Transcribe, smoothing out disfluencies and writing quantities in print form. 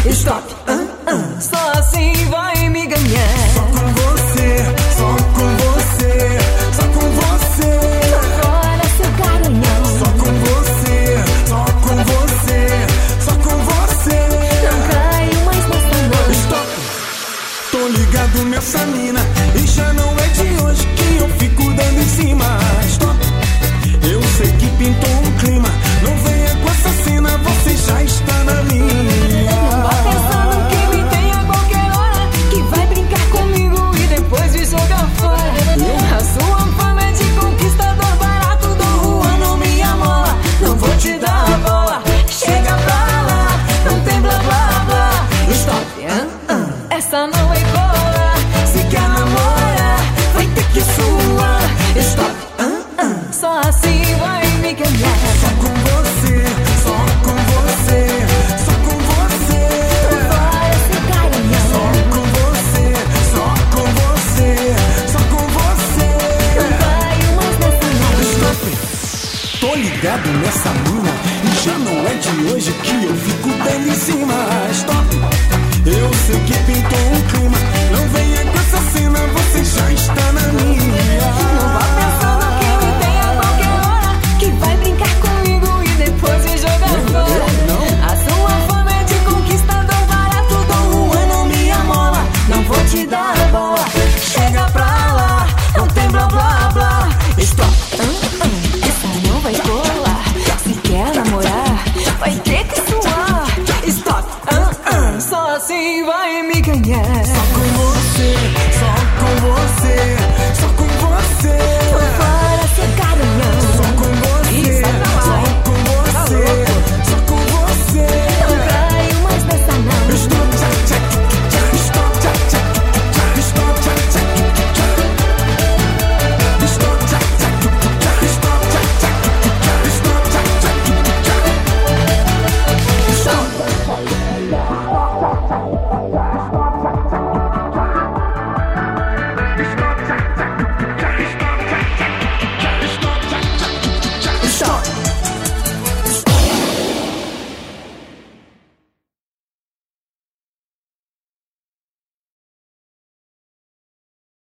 Stop, só assim vai me ganhar. Só com você, só com você, só com você. Agora seu garanhão. Só com você, só com você, só com você. Não caio mais nessa noite. Stop, tô ligado nessa mina e já não é de hoje que eu fico dando em cima. Stop, eu sei que pintou um clima. Não venha com essa cena, você já está na minha. Não vá pensando que me tem a qualquer hora, que vai brincar comigo e depois me jogar fora. A sua fama é de conquistador barato, Dom Juan não me amola. Não vou te dar a bola, chega pra lá, não tem blá blá blá. Stop, essa não é cola. Se quer namorar, vai ter que suar. Stop, só assim vai me ganhar. Só com você, só com você, só com você. Vai esse garanhão. Só com você, só com você, só com você. Não caio mais nessa noite. Stop, tô ligado nessa mina e já não é de hoje que eu fico dando em cima. Stop, eu sei que pintou um clima. Não venha com essa cena, você já está na minha. Não vá pensando que me tem a qualquer hora, que vai brincar comigo e depois me jogar fora. A sua fama é de conquistador barato, Dom Juan não me amola. Não vou te dar a bola, chega pra lá, não tem blá blá blá. Stop, essa não vai colar. Se quer namorar, vai ter que suar. Stop, só assim vai me ganhar. Só com você,